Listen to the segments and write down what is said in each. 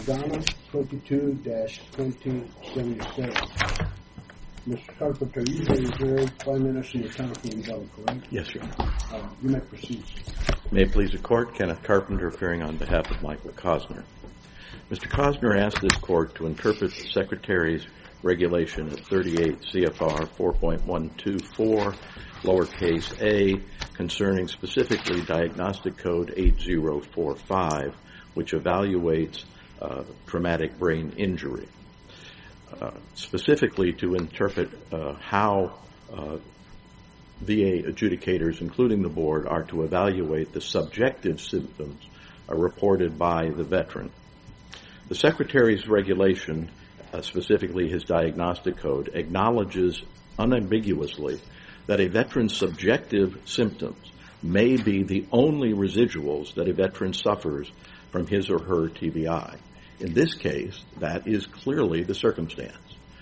Ghana 22-2077. Mr. Carpenter, you have reserved 5 minutes in your time for rebuttal, correct? Yes, Your Honor. You may proceed. May it please the Court, Kenneth Carpenter appearing on behalf of Michael Cosner. Mr. Cosner asked this Court to interpret the Secretary's regulation at 38 CFR 4.124, lowercase a, concerning specifically Diagnostic Code 8045, which evaluates traumatic brain injury. Specifically to interpret how VA adjudicators, including the Board, are to evaluate the subjective symptoms reported by the veteran. The Secretary's regulation, specifically his diagnostic code, acknowledges unambiguously that a veteran's subjective symptoms may be the only residuals that a veteran suffers from his or her TBI. In this case, that is clearly the circumstance.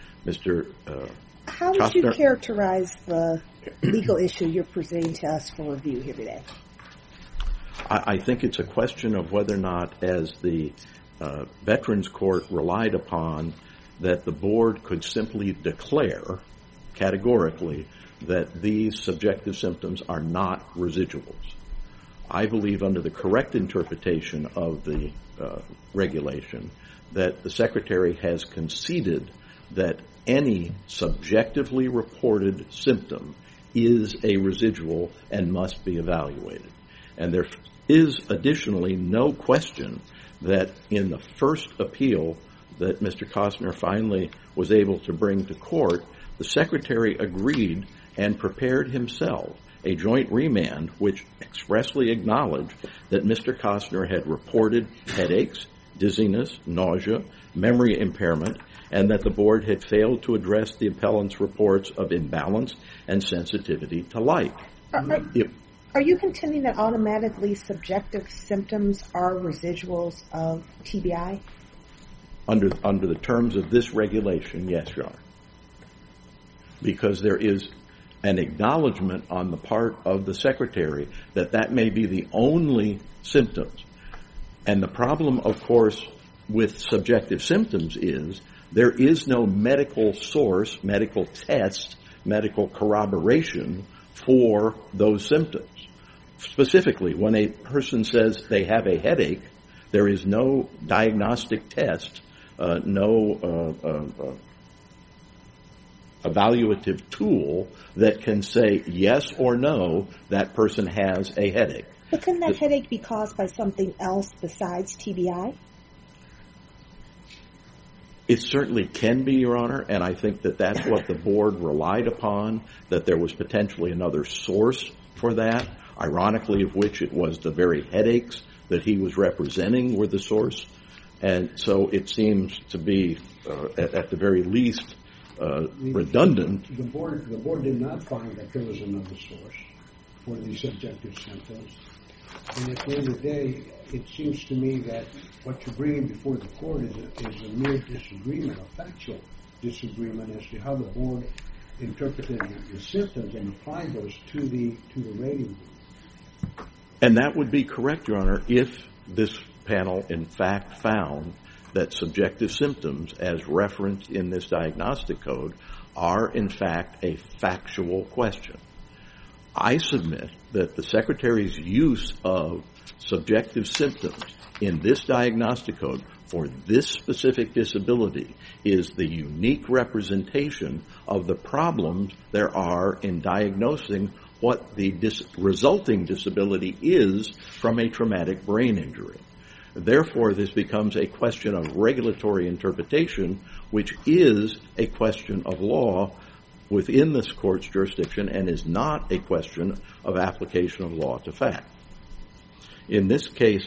How would you characterize the legal issue you're presenting to us for review here today? I think it's a question of whether or not, as the Veterans Court relied upon, that the Board could simply declare categorically that these subjective symptoms are not residuals. I believe under the correct interpretation of the regulation that the Secretary has conceded that any subjectively reported symptom is a residual and must be evaluated. And there is additionally no question that in the first appeal that Mr. Cosner finally was able to bring to court, the Secretary agreed and prepared himself a joint remand which expressly acknowledged that Mr. Cosner had reported headaches, dizziness, nausea, memory impairment, and that the Board had failed to address the appellant's reports of imbalance and sensitivity to light. Are you contending that automatically subjective symptoms are residuals of TBI? Under the terms of this regulation, yes, Your Honor. Because there is an acknowledgement on the part of the Secretary that that may be the only symptoms. And the problem, of course, with subjective symptoms is there is no medical source, medical test, medical corroboration for those symptoms. Specifically, when a person says they have a headache, there is no diagnostic test, no evaluative tool that can say yes or no, that person has a headache. But couldn't that headache be caused by something else besides TBI? It certainly can be, Your Honor, and I think that that's what the Board relied upon, that there was potentially another source for that, ironically of which it was the very headaches that he was representing were the source. And so it seems to be, at the very least, redundant. The board did not find that there was another source for these subjective symptoms. And at the end of the day, it seems to me that what you're bringing before the court is a mere disagreement, a factual disagreement as to how the board interpreted the symptoms and applied those to the rating. And that would be correct, Your Honor, if this panel in fact found that subjective symptoms, as referenced in this diagnostic code, are in fact a factual question. I submit that the Secretary's use of subjective symptoms in this diagnostic code for this specific disability is the unique representation of the problems there are in diagnosing what the resulting disability is from a traumatic brain injury. Therefore, this becomes a question of regulatory interpretation, which is a question of law within this court's jurisdiction and is not a question of application of law to fact. In this case,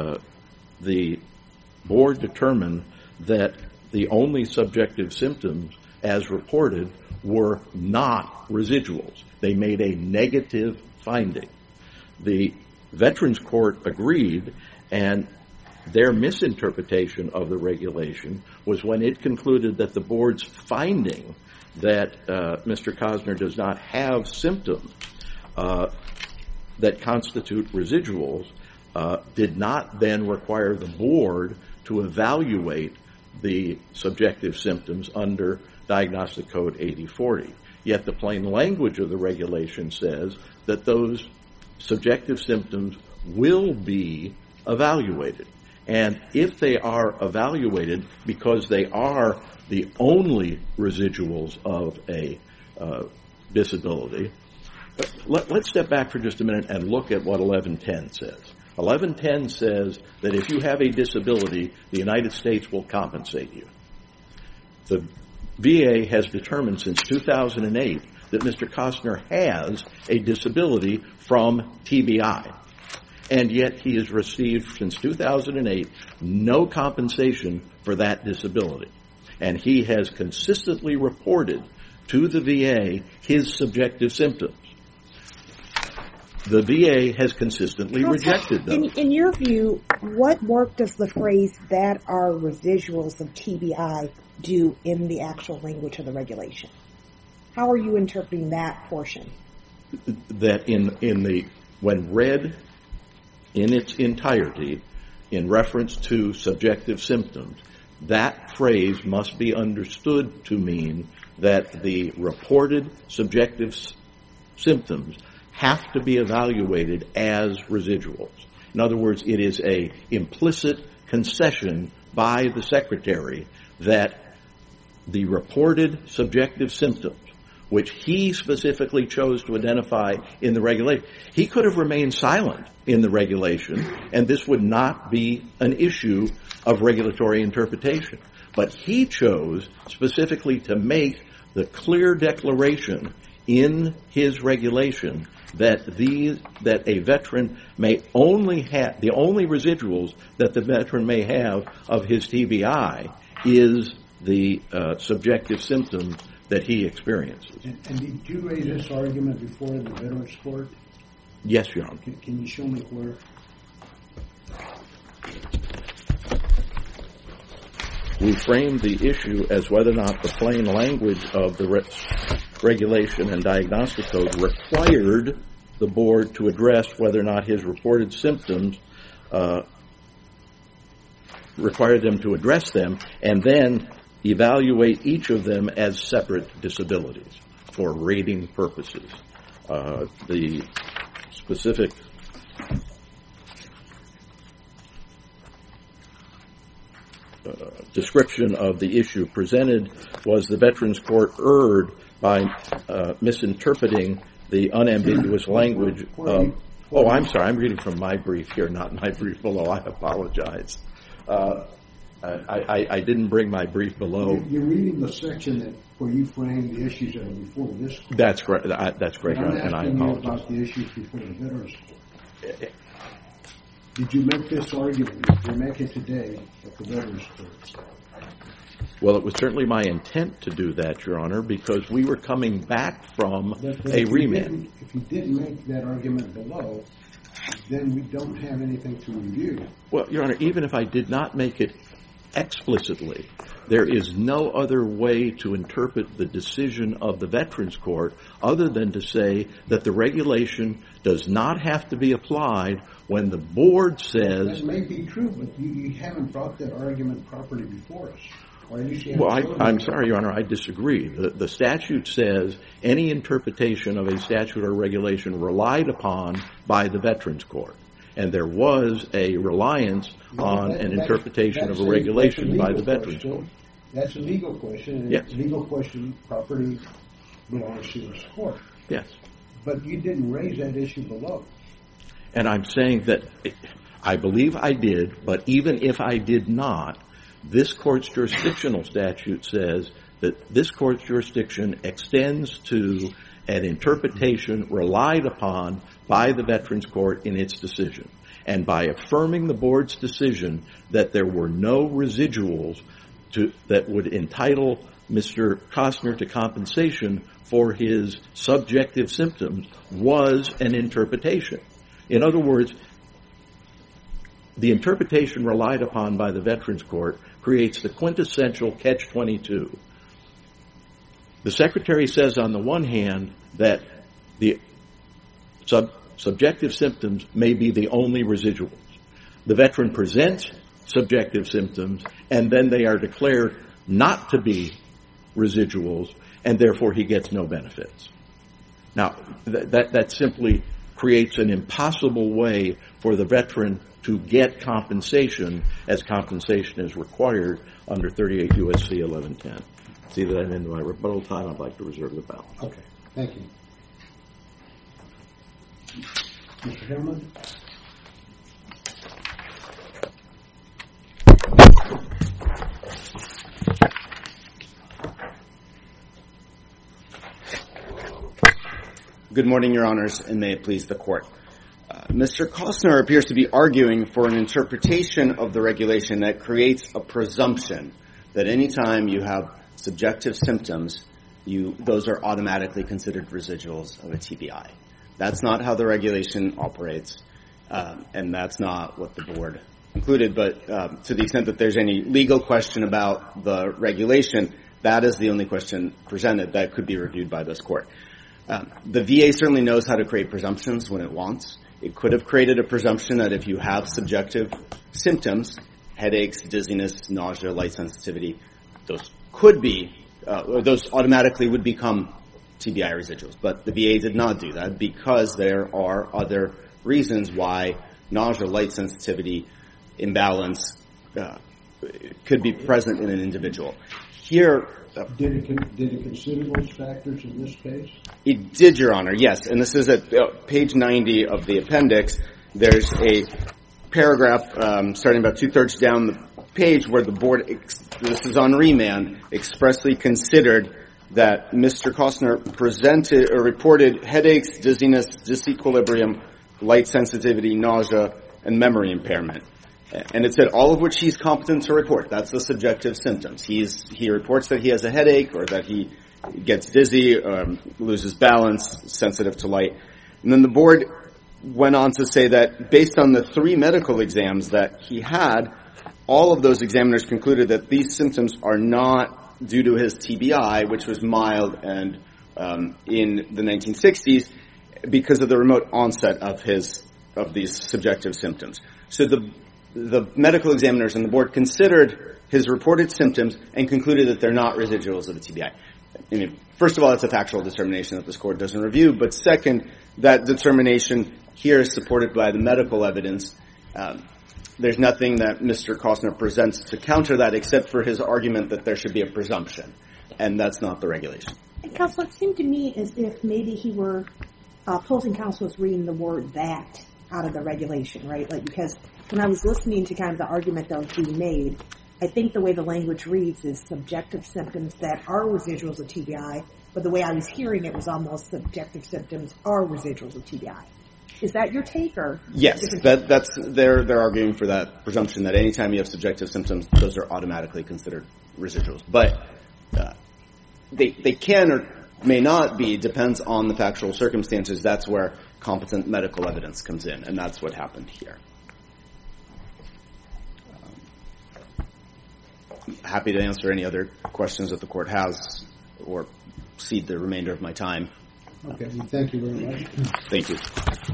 the board determined that the only subjective symptoms as reported were not residuals. They made a negative finding. The Veterans Court agreed, and their misinterpretation of the regulation was when it concluded that the board's finding that Mr. Cosner does not have symptoms that constitute residuals did not then require the board to evaluate the subjective symptoms under Diagnostic Code 8040. Yet the plain language of the regulation says that those subjective symptoms will be evaluated. And if they are evaluated because they are the only residuals of a disability, let's step back for just a minute and look at what 1110 says. 1110 says that if you have a disability, the United States will compensate you. The VA has determined since 2008 that Mr. Costner has a disability from TBI. And yet he has received, since 2008, no compensation for that disability. And he has consistently reported to the VA his subjective symptoms. The VA has consistently rejected them. In your view, what work does the phrase "that are residuals of TBI" do in the actual language of the regulation? How are you interpreting that portion? That when read in its entirety, in reference to subjective symptoms, that phrase must be understood to mean that the reported subjective symptoms have to be evaluated as residuals. In other words, it is an implicit concession by the Secretary that the reported subjective symptoms, which he specifically chose to identify in the regulation, he could have remained silent in the regulation, and this would not be an issue of regulatory interpretation. But he chose specifically to make the clear declaration in his regulation that a veteran may only have, the only residuals that the veteran may have of his TBI is the subjective symptoms that he experiences. And did you raise this argument before the Veterans Court? Yes, Your Honor. Can you show me where? We framed the issue as whether or not the plain language of the regulation and diagnostic code required the board to address whether or not his reported symptoms required them to address them and then evaluate each of them as separate disabilities for rating purposes. The specific description of the issue presented was the Veterans Court erred by misinterpreting the unambiguous language of... Oh, I'm sorry. I'm reading from my brief here, not my brief below. I apologize. I didn't bring my brief below. You're reading the section where you framed the issues that are before this court. That's correct. That's correct, and I apologize. I'm asking you about the issues before the Veterans Court. Did you make this argument? Did you make it today at the Veterans Court? Well, it was certainly my intent to do that, Your Honor, because we were coming back from a remand. If you didn't make that argument below, then we don't have anything to review. Well, Your Honor, even if I did not make it explicitly, there is no other way to interpret the decision of the Veterans Court other than to say that the regulation does not have to be applied when the board says... That may be true, but you haven't brought that argument properly before us. Well, I'm sorry, Your Honor, I disagree. The statute says any interpretation of a statute or regulation relied upon by the Veterans Court. And there was a reliance on an interpretation of a regulation by the Veterans Court. That's a legal question, and yes. A legal question properly belongs to this court. Yes. But you didn't raise that issue below. And I'm saying that I believe I did, but even if I did not, this court's jurisdictional statute says that this court's jurisdiction extends to an interpretation relied upon by the Veterans Court in its decision. And by affirming the board's decision that there were no residuals that would entitle Mr. Costner to compensation for his subjective symptoms was an interpretation. In other words, the interpretation relied upon by the Veterans Court creates the quintessential catch-22. The Secretary says on the one hand that the subjective symptoms may be the only residuals. The veteran presents subjective symptoms, and then they are declared not to be residuals, and therefore he gets no benefits. Now, that simply creates an impossible way for the veteran to get compensation as compensation is required under 38 U.S.C. 1110. See that I'm into my rebuttal time. I'd like to reserve the balance. Okay, thank you. Mr. Hillman? Good morning, Your Honors, and may it please the Court. Mr. Costner appears to be arguing for an interpretation of the regulation that creates a presumption that any time you have subjective symptoms, those are automatically considered residuals of a TBI. That's not how the regulation operates, and that's not what the Board included. But to the extent that there's any legal question about the regulation, that is the only question presented that could be reviewed by this Court. The VA certainly knows how to create presumptions when it wants. It could have created a presumption that if you have subjective symptoms, headaches, dizziness, nausea, light sensitivity, those automatically would become TBI residuals. But the VA did not do that because there are other reasons why nausea, light sensitivity, imbalance could be present in an individual. Here, Did it consider those factors in this case? It did, Your Honor, yes. And this is at page 90 of the appendix. There's a paragraph starting about two-thirds down the page where the Board, this is on remand, expressly considered that Mr. Costner presented or reported headaches, dizziness, disequilibrium, light sensitivity, nausea, and memory impairment. And it said all of which he's competent to report. That's the subjective symptoms. He reports that he has a headache or that he gets dizzy, loses balance, sensitive to light. And then the Board went on to say that based on the 3 medical exams that he had, all of those examiners concluded that these symptoms are not due to his TBI, which was mild and in the 1960s, because of the remote onset of these subjective symptoms. So the medical examiners and the Board considered his reported symptoms and concluded that they're not residuals of the TBI. I mean, first of all, it's a factual determination that this Court doesn't review, but second, that determination here is supported by the medical evidence. There's nothing that Mr. Costner presents to counter that except for his argument that there should be a presumption, and that's not the regulation. And counsel, it seemed to me as if maybe opposing counsel was reading the word "that" out of the regulation, right? Like, because when I was listening to kind of the argument that was being made, I think the way the language reads is subjective symptoms that are residuals of TBI, but the way I was hearing it was almost subjective symptoms are residuals of TBI. Is that your take, or? Yes, they're arguing for that presumption that anytime you have subjective symptoms, those are automatically considered residuals. But they can or may not be, depends on the factual circumstances. That's where competent medical evidence comes in, and that's what happened here. Happy to answer any other questions that the Court has or cede the remainder of my time. Okay, well, thank you very much. Thank you.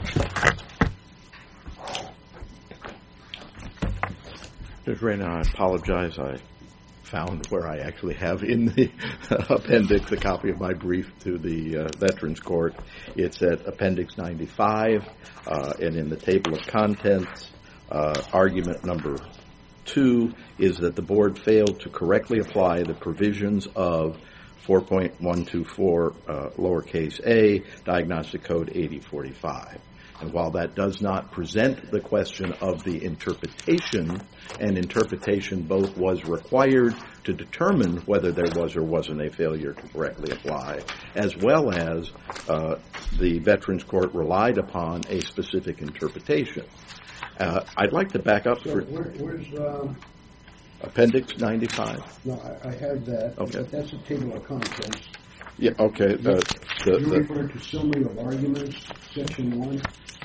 Judge Rayner, I apologize. I found where I actually have in the appendix a copy of my brief to the Veterans Court. It's at Appendix 95, and in the table of contents, argument number 2 is that the Board failed to correctly apply the provisions of 4.124 lowercase a, Diagnostic Code 8045. And while that does not present the question of the interpretation, and interpretation both was required to determine whether there was or wasn't a failure to correctly apply, as well as the Veterans Court relied upon a specific interpretation. I'd like to back up. So where's Appendix 95? No, I have that. Okay. But that's a table of contents. Yeah, okay. You refer to summary of arguments, Section 1?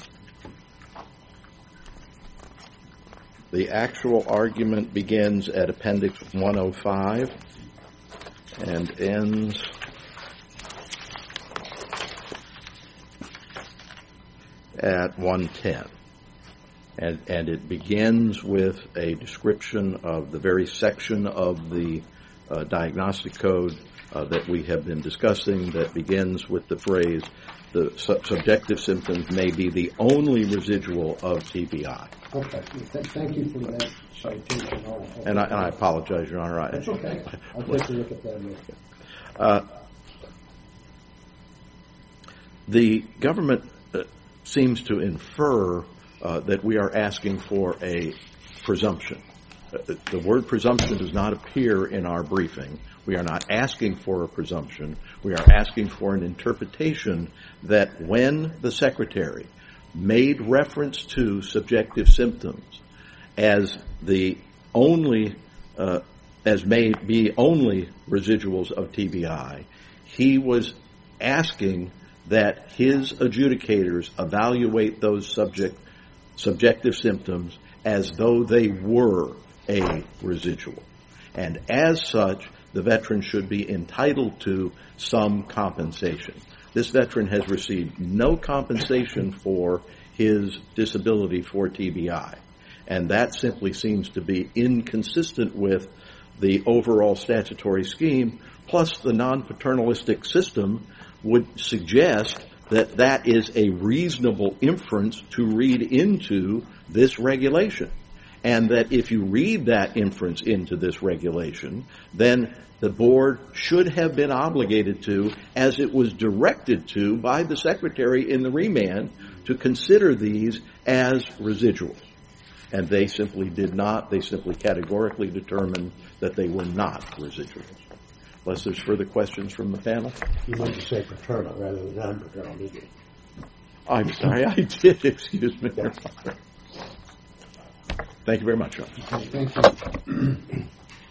The actual argument begins at Appendix 105 and ends at 110. And it begins with a description of the very section of the diagnostic code that we have been discussing that begins with the phrase, the subjective symptoms may be the only residual of TBI. Okay. Thank you for that citation. And I apologize, Your Honor. That's okay. I'll take a look at that later. The government seems to infer that we are asking for a presumption. The word presumption does not appear in our briefing. We are not asking for a presumption. We are asking for an interpretation that when the Secretary made reference to subjective symptoms as the only, as may be only residuals of TBI, he was asking that his adjudicators evaluate those subjective symptoms as though they were a residual. And as such, the veteran should be entitled to some compensation. This veteran has received no compensation for his disability for TBI. And that simply seems to be inconsistent with the overall statutory scheme, plus the non-paternalistic system would suggest that that is a reasonable inference to read into this regulation. And that if you read that inference into this regulation, then the board should have been obligated to, as it was directed to by the Secretary in the remand, to consider these as residuals. And they simply did not. They simply categorically determined that they were not residuals. Unless there's further questions from the panel. You meant to say paternal rather than non-paternal, did you? I'm sorry, I did. Excuse me. Thank you very much, Your Honor. Okay, thank you.